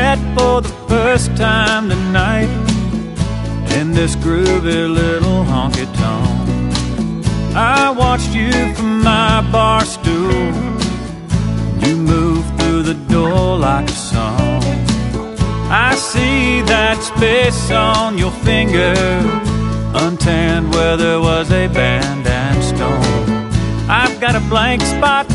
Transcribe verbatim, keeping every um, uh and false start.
met for the first time tonight in this groovy little honky-tonk. I watched you from my bar stool. You moved through the door like a song. I see that space on your finger, untanned where there was a band and stone. I've got a blank spot